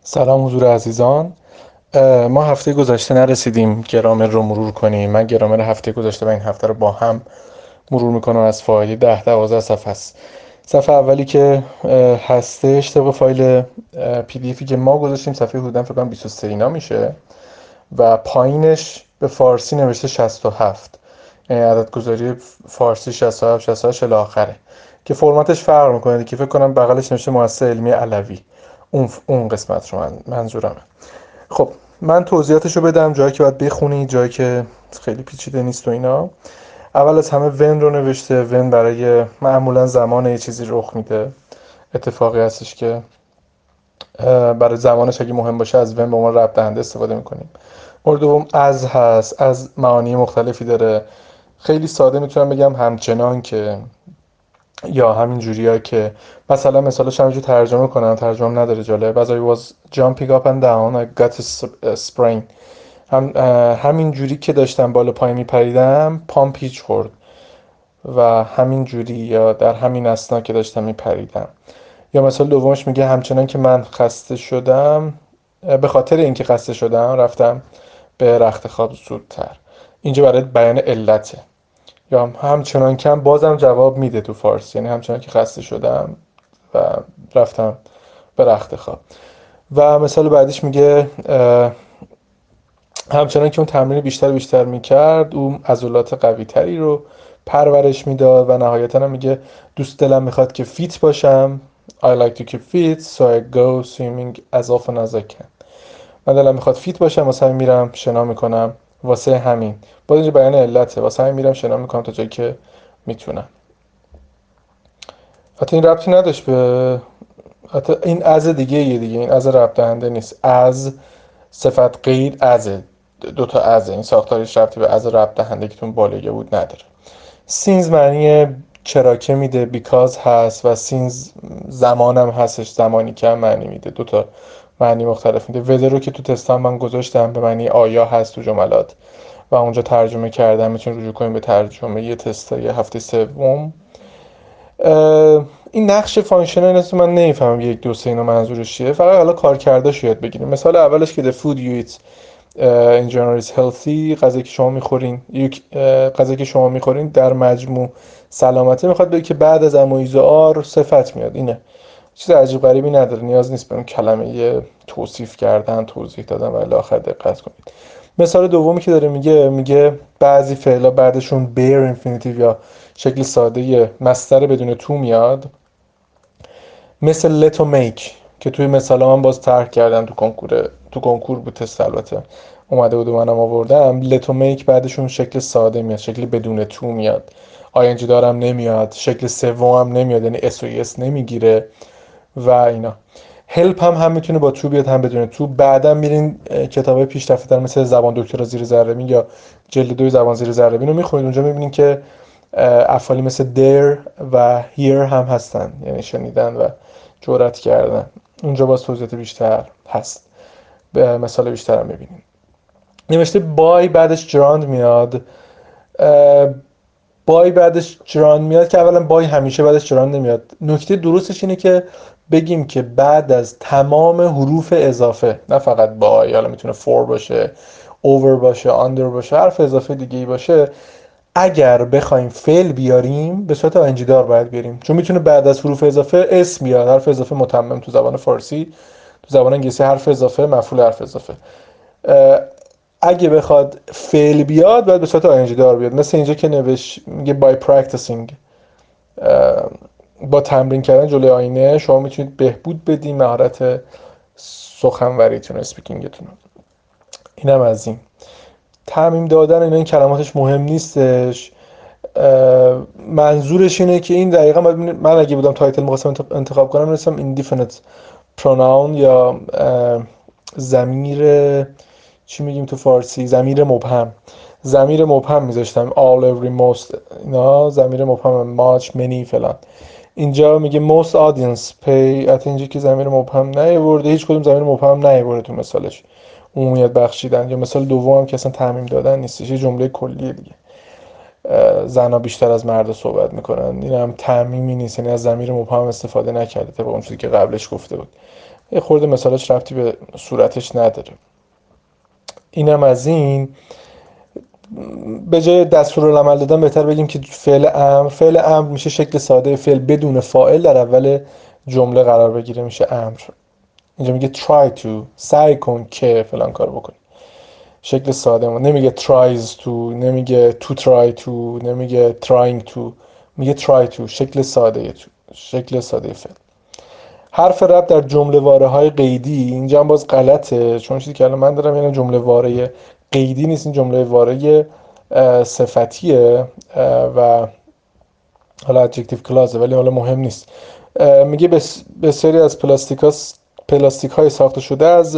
سلام حضور عزیزان. ما هفته گذشته نرسیدیم گرامر رو مرور کنیم. من گرامر هفته گذشته و این هفته رو با هم مرور میکنم. از فایل 10-12 صفحه است. صفحه اولی که هستش طبق فایل پی دی افی که ما گذاشتیم صفحه حدودا فکر کنم 23 اینا میشه و پایینش به فارسی نوشته 67، یعنی عدد گذاری فارسی 67 68 الی آخره که فرمتش فرق میکنه که فکر کنم بغلش نوشته مؤسسه علمی علوی. اون قسمت رو منظورمه. خب من توضیحاتشو بدم، جایی که باید بخونی، جایی که خیلی پیچیده نیست و اینا. اول از همه ون رو نوشته. ون برای معمولا زمان یه چیزی رخ میده، اتفاقی هستش که برای زمانش اگه مهم باشه از ون به عنوان ربط دهنده استفاده میکنیم. مورد دوم از هست. از معانی مختلفی داره. خیلی ساده میتونم بگم همچنان که، یا همین جوریه که مثلا مثالش همینجور ترجمه کنم، ترجمه نداره جالب. As I was jumping up and down I got a sprain. همین جوری که داشتم بالا پایین میپریدم پام پیچ خورد و همین جوری یا در همین اثنا که داشتم میپریدم. یا مثال دومش میگه همچنان که من خسته شدم، به خاطر اینکه خسته شدم رفتم به رخت خواب زودتر. اینجا برای بیان علته. یا همچنان که هم بازم جواب میده تو فارسی، یعنی همچنان که خسته شدم و رفتم به رخت خواب. و مثال بعدیش میگه همچنان که اون تمرین بیشتر میکرد اون عضلات قوی تری رو پرورش میداد. و نهایتا هم میگه دوست دلم میخواد که فیت باشم. I like to keep fit so I go swimming as often as I can. من دلم میخواد فیت باشم واسه همین میرم شنا میکنم. واسه همین باز اینجا بیان علته. واسه همین میرم شنا میکنم تا جایی که میتونم. حتی این ربطی نداشت به، حتی این از دیگه این از ربط دهنده نیست. از صفت قید از دوتا از، این ساختارش ربطی به از ربط دهنده که تون بالگه بود نداره. سینز معنی چرا که میده، بیکاز هست، و سینز زمانم هستش، زمانی که هم معنی میده، دوتا معنی مختلف میده. وذر رو که تو تستان من گذاشتم به معنی آیا هست تو جملات و اونجا ترجمه کردم. میتونید رجوع کنید به ترجمه یه تست یه هفته سوم. این نقش فانکشنال است من نمیفهمم 1 2 3 اینا منظورش چیه. فقط حالا کار کرده یاد بگیریم. مثال اولش که the food you eat in general is healthy، غذایی که شما میخورین، غذایی که شما میخورین در مجموع سلامته. میخواد بگه که بعد از امویز آر صفت میاد. اینه چیز عجیب غریبی نداره، نیاز نیست به اون کلمه توصیف کردن توضیح دادن و الی آخر دقت کنید. مثال دومی که داره میگه بعضی فعلا بعدشون بیر اینفینیتیو یا شکل ساده مصدر بدون تو میاد. مثل let و make که توی مثال من باز طرح کردم تو کنکور بود تست، البته اومده بود و منم آوردم. let و make بعدشون شکل ساده میاد، شکل بدون تو میاد. ing دارم نمیاد، شکل سوم هم نمیاد، یعنی اس و اس نمیگیره و اینا. هلپ هم میتونه با تو بیاد هم بدون تو. بعدا میرین کتابای پیشرفته تر مثل زبان دکترا زیر ذره بین یا جلد 2 زبان زیر ذره بین رو میخونید، اونجا میبینین که افعالی مثل there و here هم هستن، یعنی شنیدن و جرأت کردن. اونجا باز توضیحات بیشتر هست، به مثال بیشتر هم میبینیم. نوشته بای بعدش جراند میاد. بای بعدش جراند میاد که اولا بای همیشه بعدش جراند نمیاد. نکته درستش اینه که بگیم که بعد از تمام حروف اضافه، نه فقط بای، حالا میتونه فور باشه، اوور باشه، آندر باشه، حرف اضافه دیگه ای باشه، اگر بخوایم فعل بیاریم به صورت آینجی دار باید بیاریم، چون میتونه بعد از حروف اضافه اسم بیاد. حرف اضافه متمم تو زبان فارسی، تو زبان انگلیسی حرف اضافه مفعول حرف اضافه. اگه بخواد فعل بیاد باید به صورت آینجی دار بیاد. مثل اینجا که میگه by practicing، با تمرین کردن جلوی آینه شما میتونید بهبود بدین مهارت سخنوریتون، اسپیکینگتون. اینم از این. تعمیم دادن اینا، این کلماتش مهم نیستش. منظورش اینه که این دقیقا من اگه بودم تایتل می‌خواستم انتخاب کنم می‌نویسم indefinite pronoun یا ضمیر، چی میگیم تو فارسی، ضمیر مبهم میذاشتم all every most، اینا ضمیر مبهم much many فلان. اینجا میگه most audience pay، حتی اینجا که ضمیر مبهم نیاورده، هیچ کدوم ضمیر مبهم نیاورده تو مثالش. عمومیت بخشیدن. یا مثال دوم که اصلا تعمیم دادن نیستش، یه جمله کلیه دیگه. زنها بیشتر از مردا صحبت میکنن، این هم تعمیمی نیست، یعنی از ضمیر مبهم استفاده نکرده طبق اون چیزی که قبلش گفته بود. یه خورده مثالش ربطی به صورتش نداره. اینم از این. به جای دستورالعمل دادن بهتر بگیم که فعل امر میشه شکل ساده فعل بدون فاعل در اول جمله قرار بگیره، میشه امر. اینجا میگه try to، سعی کن که فلان کار بکنی. شکل ساده ما نمیگه tries to، نمیگه to try to، نمیگه trying to، میگه try to، شکل ساده فعل. حرف رب در جمله واره های قیدی، اینجا هم باز غلطه، چون چیزی که الان من دارم یعنی جمله واره قیدی نیست، این جمله واره صفتیه و حالا ادجکتیو کلازه، ولی حالا مهم نیست. میگه بسیاری از پلاستیک های ساخته شده از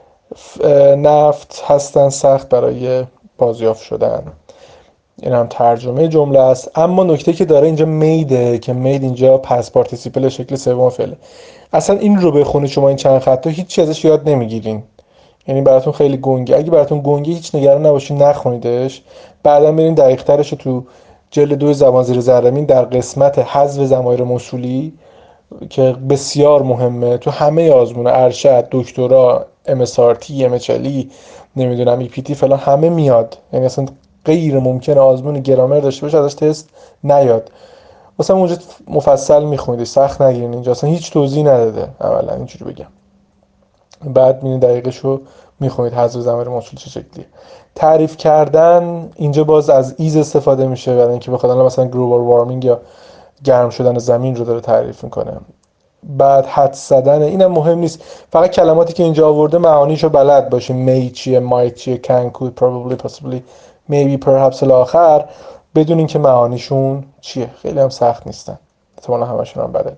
نفت هستن سخت برای بازیافت شدن. این هم ترجمه جمله است. اما نکته که داره اینجا میده که مید اینجا پس پارتیسیپل شکل سوم فعله. اصلا این رو بخونید شما این چند خط هیچ چیزی ازش یاد نمیگیرین، یعنی براتون خیلی گنگه. اگه براتون گنگه هیچ نگران نباشین، نخونیدش، بعدا برین دقیق ترش رو تو جلد 2 زبان زیر زرمین در قسمت حذف ضمایر موصولی که بسیار مهمه تو همه آزمون ارشد، دکترا، MSRT، MHLE، نمیدونم EPT فلان همه میاد. یعنی اصلا غیر ممکنه آزمون گرامر داشته باشه ازش تست نیاد. مثلا اونجا مفصل میخونید، سخت نگیرین، اینجا اصلا هیچ توضیح نداده. اولا اینجوری بگم، بعد میبینید دقیقشو میخونید حذف ضمیر موصول چه شکلیه. تعریف کردن اینجا باز از ایز استفاده میشه برای اینکه بخواد مثلا گلوبال وارمینگ یا گرم شدن زمین رو داره تعریف میکنه. بعد حدس زدن، اینم مهم نیست، فقط کلماتی که اینجا آورده معانیشو بلد باشیم. می چیه، مایت چیه، can، could، probably، possibly، maybe، perhaps الی آخر، بدون اینکه معانیشون چیه. خیلی هم سخت نیستن، احتمالاً همشون هم بلد.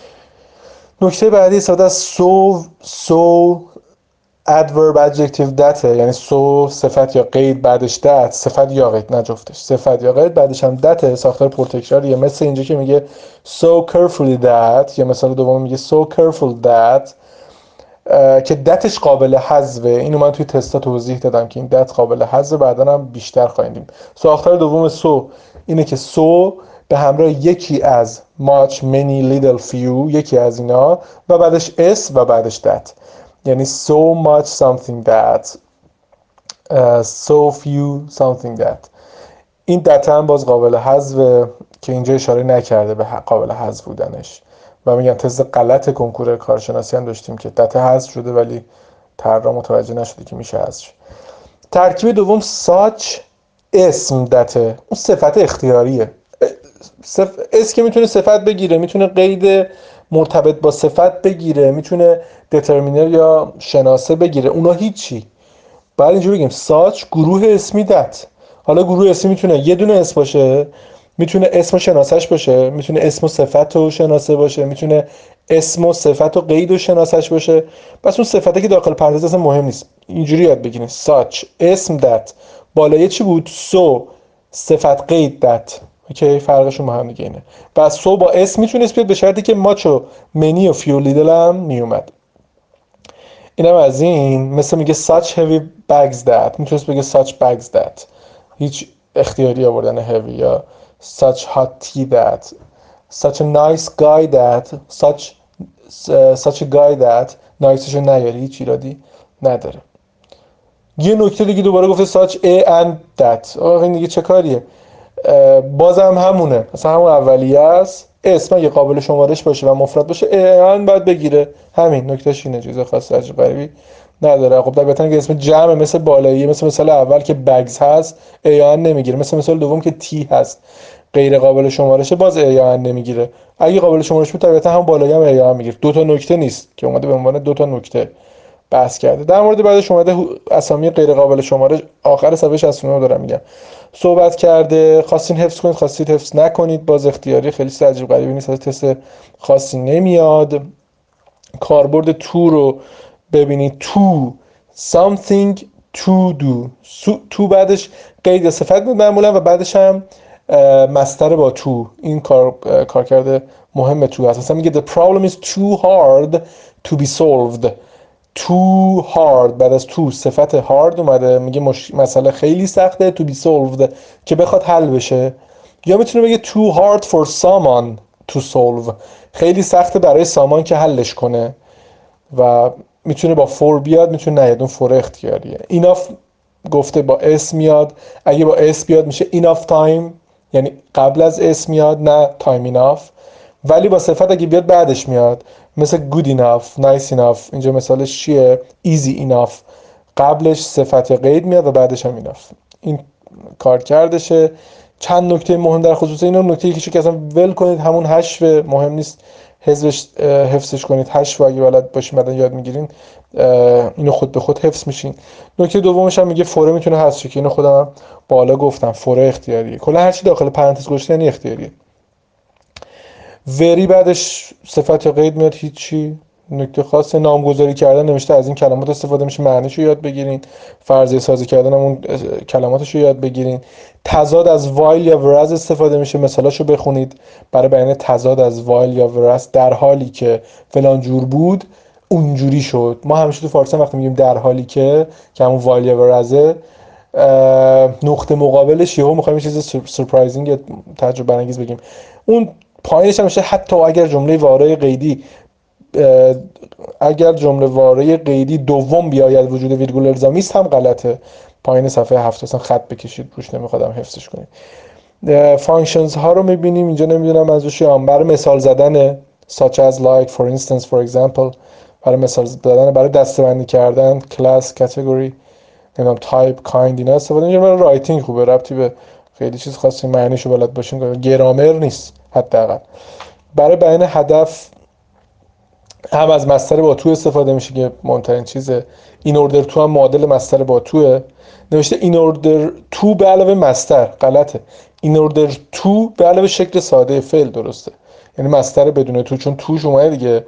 نکته بعدی استفاده از so adverb adjective that، یعنی so صفت یا قید بعدش that، صفت یا قید، نه جفتش، صفت یا قید بعدش هم that، ساختار پرتکراریه. مثل اینجا که میگه so carefully that، یا مثال دوم میگه so careful that که دتش قابل حذفه. اینو من توی تستا توضیح دادم که این دت قابل حذفه، بعدا هم بیشتر خواهیم دید. ساختار دوم سو اینه که سو به همراه یکی از much، many، little، few، یکی از اینا و بعدش اس و بعدش that، یعنی so much something that، so few something that. این that هم باز قابل حذفه که اینجا اشاره نکرده به قابل حذف بودنش و میگن تست غلط کنکور کارشناسی هم داشتیم که دت حذف شده ولی طراح متوجه نشده که میشه حذف شد. ترکیب دوم such، اسم دته، اون صفت اختیاریه. اسم که میتونه صفت بگیره، میتونه قید مرتبط با صفت بگیره، میتونه دترمینر یا شناسه بگیره، اونا هیچی. بعد اینجوری بگیم such گروه اسمی دت. حالا گروه اسمی میتونه یه دونه اسم باشه، میتونه اسم و شناسش باشه، میتونه اسم و صفت و شناسه باشه، میتونه اسم و صفت و قید و شناسش باشه. بس اون صفته که داخل پرانتز اصلا مهم نیست، اینجوری یاد بگیرید such اسم that، بالای چی بود so صفت قید that. اوکی، فرقشون با هم دیگه اینه. بس so با اسم میتونست بیاد به شرطی که much و many و few و little هم میومد. اینم از این. مثل میگه such heavy bags that، میتونست بگه such bags that، هیچ اختیاری آوردن heavy. یا such hot tea that، such a nice guy that، such a guy that، نایسشو نیاری، هیچ ایرادی نداره. یه نکته دیگه دوباره گفته such a and that. آقا این دیگه چه کاریه؟ بازم همونه، مثلا همون اولیه است، اسم اگه قابل شمارش باشه و مفرد باشه a and باید بگیره. همین نکتهش اینه، چیز خاص عجیب غریبی نداره. خب طبیعتا که اسم جمع مثل بالاییه، مثل اول که bags هست a and نمیگیره، مثل دوم که تی هست غیر قابل شمارشه باز a and نمیگیره. اگه قابل شمارش بود طبیعتا هم بالایی هم a and میگیره. دو تا نکته نیست که اومده به عنوان دو تا نکته بحث کرده. در مورد بعدش اومده اسامی غیر قابل شمارش آخر صفحه 69 دارم میگم صحبت کرده. خواستین حفظ کنید، خواستید حفظ نکنید، باز اختیاری، خیلی عجیب غریبی نیست، از تست خاصی نمیاد. کاربرد تو رو ببینید، تو something to do، تو بعدش قید صفت بود معمولا و بعدش هم مصدر با تو. این کار کرده مهمه تو هست. مثلا میگه the problem is too hard to be solved. too hard بعد از تو صفت hard اومده، میگه مسئله خیلی سخته to be solved که بخواد حل بشه. یا میتونه بگه too hard for someone to solve، خیلی سخته برای سامان که حلش کنه. و میتونه با فور بیاد، میتونه نیاد. اون فور اختیاریه. enough گفته با اس میاد. اگه با اس بیاد میشه enough time، یعنی قبل از اس میاد، نه time enough. ولی با صفت اگه بیاد بعدش میاد، مثل good enough، nice enough. اینجا مثالش چیه؟ easy enough. قبلش صفت قید میاد و بعدش هم enough. این کار کردشه. چند نکته مهم در خصوص اینا. نکته یکیشو که اصلا ول کنید، همون حشو، مهم نیست حفظش کنید. حشو اگه بلد باشین بعدا یاد میگیرین، اینو خود به خود حفظ میشین. نکته دومش هم میگه فوره میتونه حذف شه، که اینو خودم هم بالا گفتم، فوره اختیاریه. کلا هر چی داخل پرانتز گذاشته یعنی اختیاریه. وری بعدش صفت یا قید میاد، هیچی. نکته خاص نامگذاری کردن نوشته از این کلمات استفاده میشه، معنیشو یاد بگیرین. فرضیه سازی کردن همون کلماتشو یاد بگیرین. تضاد از وایل یا ورز استفاده میشه، مثالاشو بخونید برای بیان تضاد از وایل یا ورز. در حالی که فلان جور بود اونجوری شد. ما همیشه تو فارسی وقتی میگیم در حالی که همون وایل یا ورزه، نقطه مقابلش یهو میخوایم یه چیز سورپرایزینگ یا تعجب برانگیز بگیم. اون پایینش هم میشه حتی اگر جمله واره قیدی دوم بیاید وجود ویرگول الزامی است هم غلطه. پایین صفحه 7 اصلا خط بکشید روش، نمیخوادم حفظش کنید. فانکشنز ها رو میبینیم اینجا، نمیدونم ازش یا برای مثال زدن such as like for instance for example، برای مثال زدن، برای دسته‌بندی کردن class category، نمیدونم تایپ کایند اینا استفاده میشه. برای رایتینگ خوبه، ربطی به خیلی چیز خاصی معنیشو بلد باشین، گرامر نیست حداقل. برای بیان هدف هم از مصدر با تو استفاده میشه که مهمترین چیزه. این اوردر تو هم معادل مصدر با توه. نوشته این اوردر تو به علاوه مصدر، غلطه. این اوردر تو به علاوه شکل ساده فعل درسته، یعنی مصدر بدون تو، چون توش اومده دیگه.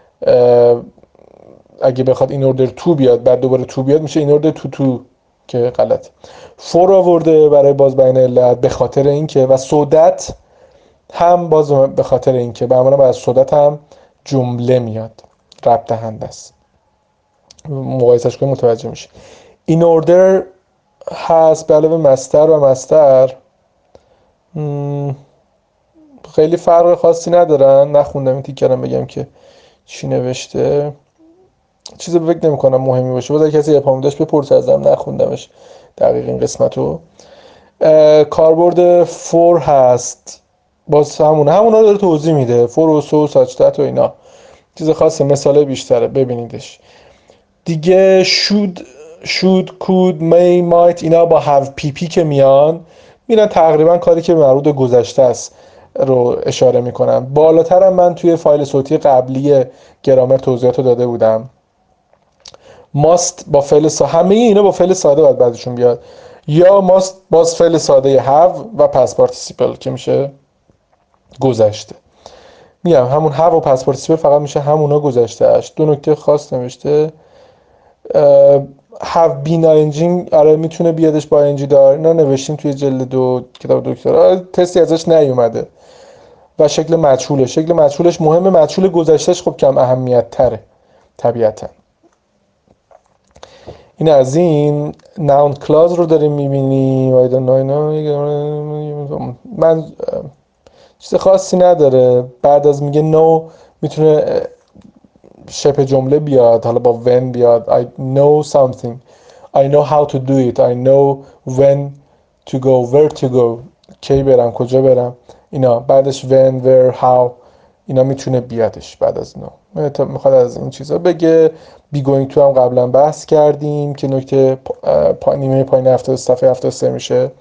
اگه بخواد این اوردر تو بیاد بعد دوباره تو بیاد میشه این اوردر تو که غلط. فور آورده برای باز بیان علت به خاطر اینکه، و سودت هم باز به خاطر اینکه، به عملا بعد سودت هم جمله میاد، ربط دهنده است. مقایسش کنید متوجه میشه. این اوردر هست به علاوه مصدر و مصدر خیلی فرق خاصی ندارن. نخوندم این تیکرم بگم که چی نوشته، چیزی به فکر نمی‌کنم مهمی باشه. باید کسی اپام داشت بپرسه ازم، نخوندمش دقیق این قسمتو. کاربرد فور هست، باز همونا داره توضیح میده، فور و سو ساچتت و اینا، چیز خاصه مثاله بیشتره ببینیدش دیگه. should could may might اینا با have pp که میان تقریبا کاری که مربوط به گذشته است رو اشاره میکنن. بالاتر هم من توی فایل صوتی قبلی گرامر توضیحاتو داده بودم. must با فعل ساده، همه اینا با فعل ساده باید بعدشون بیاد. یا must باز فعل ساده have و past participle که میشه گذشته. میگم همون have و past participle فقط میشه همونا گذشته اش. دو نکته خاص نوشته. have been ing، آره میتونه بیادش با ing دار، اینا نوشتیم توی جلد 2 کتاب دکترا، تستی ازش نیومده. و شکل مجهولش مهمه، مجهول گذشتهش خب کم اهمیت تره طبیعتا. این از این noun clause رو داریم میبینیم. من چیز خاصی نداره. بعد از میگه no میتونه شبه جمله بیاد، حالا با when بیاد. I know something، I know how to do it، I know when to go، where to go، کی برم، کجا برم. اینا بعدش when، where، how، اینا میتونه بیادش بعد از no. میخواد از این چیزا بگه. be going to هم قبلا بحث کردیم که نکته نیمه پایین 70 صفحه 73 میشه.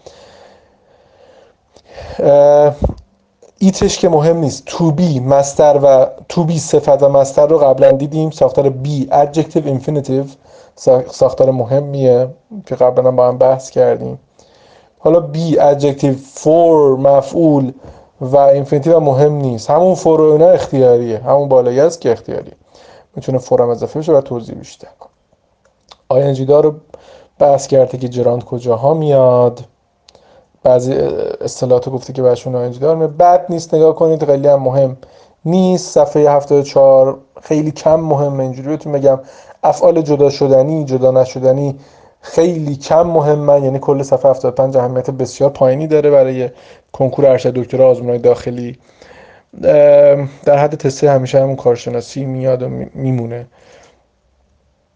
ایتش که مهم نیست. to be مصدر و to be صفت و مصدر رو قبلا دیدیم. ساختار be adjective infinitive ساختار مهمیه که قبلا با هم بحث کردیم. حالا be adjective for مفعول و infinitive هم مهم نیست. همون for و اینا اختیاریه، همون بالایی است که اختیاریه، میتونه for هم اضافه بشه و توضیح بیشتر. ing دار رو بحث کرده که جراند کجاها میاد. بعضی اصطلاحات گفته که برشون ing دار میاد. بد نیست، نگاه کنید، خیلی هم مهم نیست. صفحه 74 خیلی کم مهمه. اینجوری بهتون بگم افعال جدا شدنی، جدا نشدنی خیلی کم مهمن، یعنی کل صفحه 75 اهمیت بسیار پایینی داره برای کنکور ارشد دکترا آزمون‌های داخلی. در حد تست همیشه همون کارشناسی میاد و میمونه.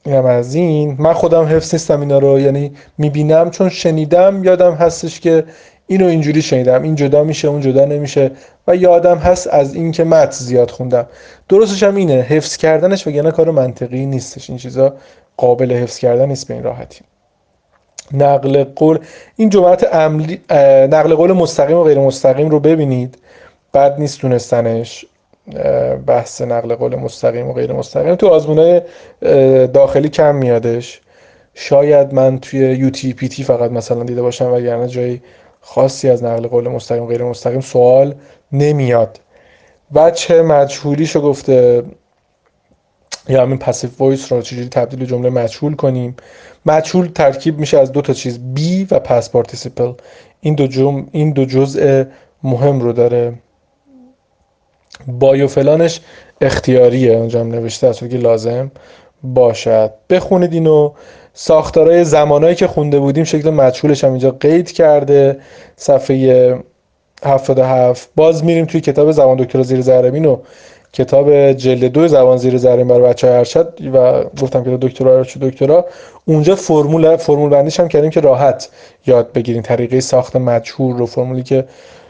اینم از این. من خودم حفظ نیستم اینا رو، یعنی میبینم چون شنیدم، یادم هستش که اینو اینجوری شنیدم، این جدا میشه اون جدا نمیشه، و یادم هست از این که متن زیاد خوندم. درستش هم اینه، حفظ کردنش وگرنه کار منطقی نیستش، این چیزا قابل حفظ کردن نیست به این راحتی. نقل قول، این جملات عملی، نقل قول مستقیم و غیر مستقیم رو ببینید، بد نیست دونستنش. بحث نقل قول مستقیم و غیر مستقیم تو آزمونای داخلی کم میادش، شاید من توی یو تی پی تی فقط مثلا دیده باشم، وگرنه جای خاصی از نقل قول مستقیم و غیر مستقیم سوال نمیاد. بچه مجهولیشو گفته، یا همین پسیو وایس رو چجوری تبدیل به جمله مجهول کنیم. مجهول ترکیب میشه از دو تا چیز، بی و پس پارتیسیپل. این دو جزء مهم رو داره. بای و فلانش اختیاریه، اونجا هم نوشته از که لازم باشد. بخونید اینو. ساختارهای زمانایی که خونده بودیم شکل مجهولش هم اینجا قید کرده، صفحه 77. باز میریم توی کتاب زبان دکترا زیر ذره و کتاب جلد 2 زبان زیر ذره برای بچه‌های ارشد، و گفتم که دکترا اونجا فرمول بندیش هم کردیم که راحت یاد بگیرین طریقه ساخت مجهول رو، فرمولی که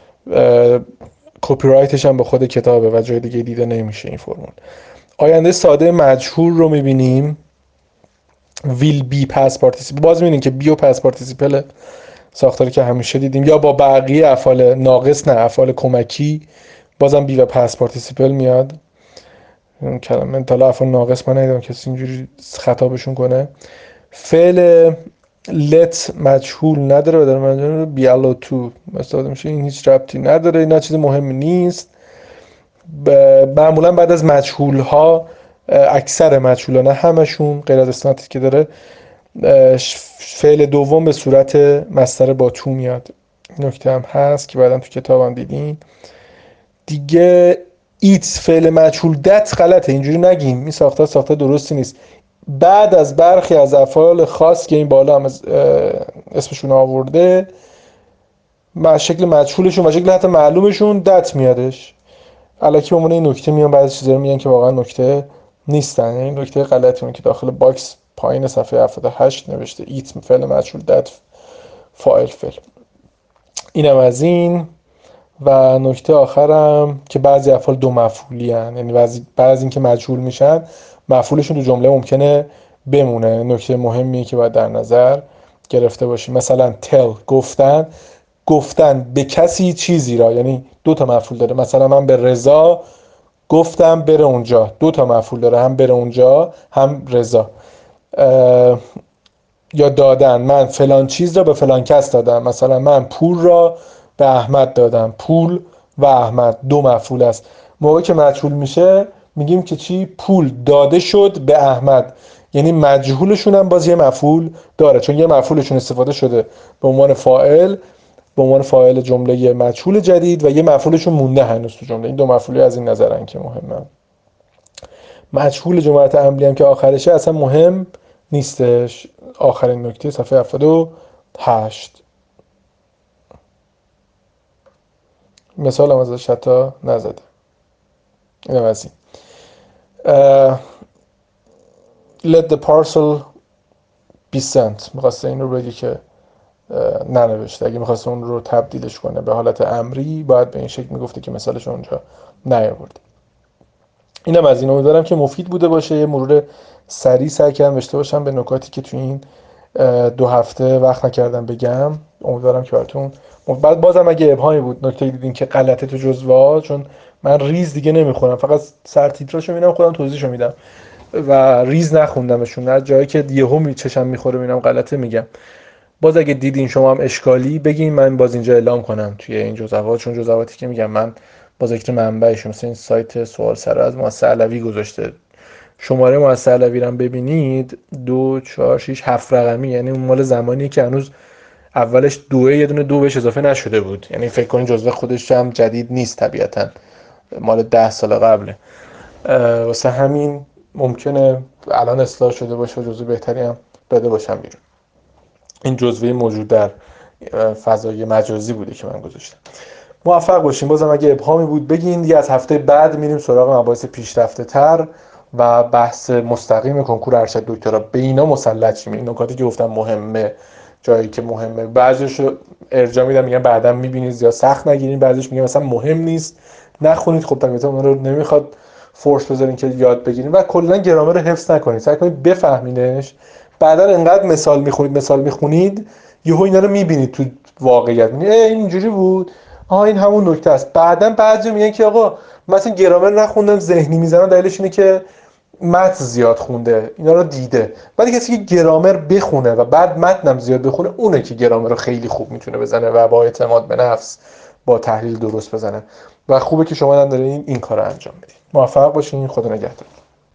کپی رایتش هم به خود کتابه و جای دیگه دیده نمیشه این فرمول. آینده ساده مجهول رو میبینیم، ویل بی پس پارتیسیپل. باز میبینیم که بی و پس پارتیسیپل ساختاری که همیشه دیدیم، یا با بقیه افعال ناقص، نه افعال کمکی بازم بی و پس پارتیسیپل میاد. اون کلمه تا افعال ناقص من ندیدم کسی اینجوری خطابشون کنه. فعل لت مجهول نداره و در مجهول بیالو تو استفاده میشه، این هیچ ربطی نداره، اینا چیز مهمی نیست. معمولا بعد از مجهول ها، اکثر مجهول ها نه همشون غیر از استثناءاتی که داره، فعل دوم به صورت مصدر با تو میاد. نکته هم هست که بعدم تو کتابم دیدین دیگه. ایت فعل مجهول، دت غلطه، اینجوری نگیم، این ساختار درستی نیست. بعد از برخی از افعال خاص که این بالا هم اسمشون آورده، شکل مجهولشون و شکل حتی معلومشون دت میادش. الکی بمونه این نکته میان، بعضی چیزا رو میگن که واقعا نکته نیستن، یعنی این نکته غلطیه که داخل باکس پایین صفحه 78 نوشته ایت فعل مجهول، دت فاعل فعل. اینم از این. و نکته آخرم که بعضی افعال دو مفعولی هن، یعنی بعضی این که مجهول میشن مفعولشون تو جمله ممکنه بمونه. نکته مهمیه که باید در نظر گرفته باشیم. مثلا tell گفتن به کسی چیزی را، یعنی دو تا مفعول داره. مثلا من به رضا گفتم بره اونجا، دو تا مفعول داره، هم بره اونجا هم رضا. یا دادن، من فلان چیز را به فلان کس دادم. مثلا من پول را به احمد دادم، پول و احمد دو مفعول است. موقعی که مجهول میشه میگیم که چی؟ پول داده شد به احمد، یعنی مجهولشون هم باز یه مفعول داره، چون یه مفعولشون استفاده شده به عنوان فاعل جمله مجهول جدید، و یه مفعولشون مونده هنوز تو جمله. این دو مفعولی از این نظرن که مهمه. مجهول جملات عملی هم که آخرشه اصلا مهم نیستش. آخرین نکته صفحه 78. مثال هم ازش حتی نزده. این هم از این. Let the parcel be sent. میخواسته این رو بگی که ننوشته. اگه میخواسته اون رو تبدیلش کنه به حالت امری، باید به این شکل میگفته که مثالش اونجا نیاورده. اینم از این. امیدوارم که مفید بوده باشه. یه مرور سریع سعی کردم داشته باشم به نکاتی که تو این 2 هفته وقت نکردم بگم. امیدوارم که براتون بعد بازم اگه ابهامی بود، نکته دیدین که غلطه تو جزوه، چون من ریز دیگه نمیخونم، فقط سر تیتراشو میبینم، خودم توضیحشو میدم و ریز نخوندمشون. از جایی که یهو چشم میخوره میبینم غلطه میگم. باز اگه دیدین شما هم اشکالی بگین، من باز اینجا اعلام کنم توی این جزوات، چون جزواتی که میگم من با ذکر منبعشون، مثلا این سایت سوال سر از مؤسسه علوی گذاشته، شماره مؤسسه علوی رو ببینید 2 4 6 7 رقمی، یعنی اون مال زمانیه که هنوز اولش دوه یه دونه دو بهش اضافه نشده بود، یعنی فکر کنید جزوه خودش هم جدید نیست، طبیعتا مال 10 سال قبله. واسه همین ممکنه الان اصلاح شده باشه و جزوه بهتری هم داده باشم بیرون. این جزوه موجود در فضای مجازی بوده که من گذاشتم. موفق باشین. بازم اگه ابهامی بود بگین. دیگه از هفته بعد میریم سراغ مباحث پیشرفته تر و بحث مستقیم کنکور ارشد دکترا به اینا مسلط شیم. این نکاتی که گفتم مهمه، جایی که مهمه بعضیشو ارجاع میدم میگن بعدا میبینید یا سخت نگیرین، بعضیش میگن مثلا مهم نیست نخونید. خب طبیعتا اون رو نمیخواد فورس بذارین که یاد بگیرین و کلا گرامر رو حفظ نکنید، سعی کنید بفهمینش. بعدا انقدر مثال میخونید یهو اینا رو میبینید تو واقعیت، میگید این اینجوری بود، این همون نکته است. بعدا بعضی میگن که آقا مثلا گرامر نخوندم ذهنی میزنم، دلیلش اینه که متن زیاد خونده، اینا رو دیده. ولی کسی که گرامر بخونه و بعد متنم زیاد بخونه، اونه که گرامر رو خیلی خوب میتونه بزنه و با اعتماد به نفس با تحلیل درست بزنه. و خوبه که شما هم دارین این کار رو انجام بدین. موفق باشین. خدا نگهدار.